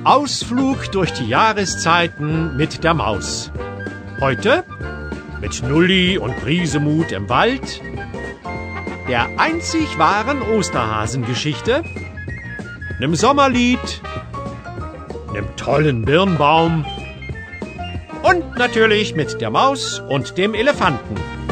Ausflug durch die Jahreszeiten mit der Maus. Heute mit Nulli und Briesemut im Wald, der einzig wahren Osterhasengeschichte, nem Sommerlied, nem tollen Birnbaum und natürlich mit der Maus und dem Elefanten.